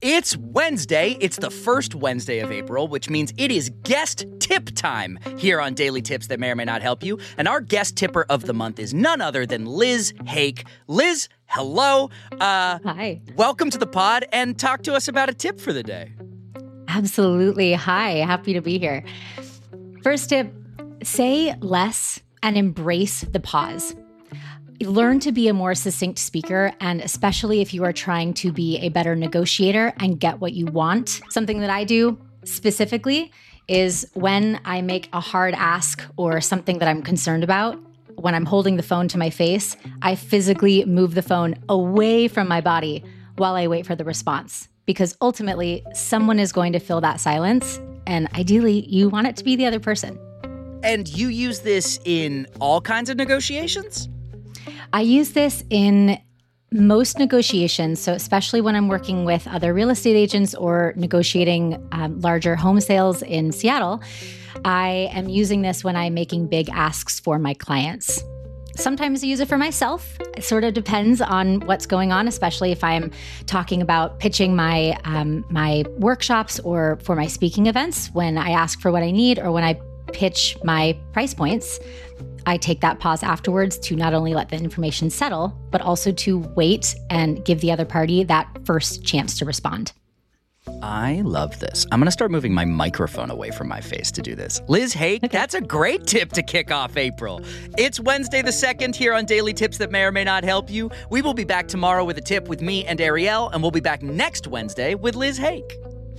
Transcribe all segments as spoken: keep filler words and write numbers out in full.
It's Wednesday. It's the first Wednesday of April, which means it is guest tip time here on Daily Tips That May or May Not Help You. And our guest tipper of the month is none other than Liz Hake. Liz, hello. Uh, Hi. Welcome to the pod, and talk to us about a tip for the day. Absolutely. Hi. Happy to be here. First tip, say less and embrace the pause. Learn to be a more succinct speaker, and especially if you are trying to be a better negotiator and get what you want. Something that I do specifically is when I make a hard ask or something that I'm concerned about, when I'm holding the phone to my face, I physically move the phone away from my body while I wait for the response. Because ultimately, someone is going to fill that silence, and ideally, you want it to be the other person. And you use this in all kinds of negotiations? I use this in most negotiations, so especially when I'm working with other real estate agents or negotiating um, larger home sales in Seattle. I am using this when I'm making big asks for my clients. Sometimes I use it for myself. It sort of depends on what's going on, especially if I'm talking about pitching my um, my workshops or for my speaking events. When I ask for what I need or when I pitch my price points, I take that pause afterwards to not only let the information settle, but also to wait and give the other party that first chance to respond. I love this. I'm going to start moving my microphone away from my face to do this. Liz Hake, okay. That's a great tip to kick off April. It's Wednesday the second here on Daily Tips That May or May Not Help You. We will be back tomorrow with a tip with me and Ariel, and we'll be back next Wednesday with Liz Hake.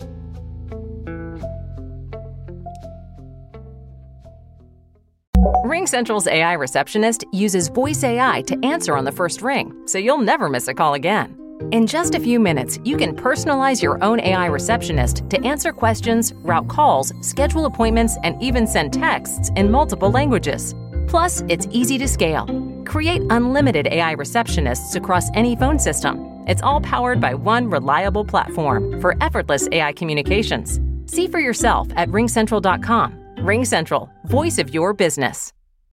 RingCentral's A I receptionist uses voice A I to answer on the first ring, so you'll never miss a call again. In just a few minutes, you can personalize your own A I receptionist to answer questions, route calls, schedule appointments, and even send texts in multiple languages. Plus, it's easy to scale. Create unlimited A I receptionists across any phone system. It's all powered by one reliable platform for effortless A I communications. See for yourself at ring central dot com. RingCentral, voice of your business.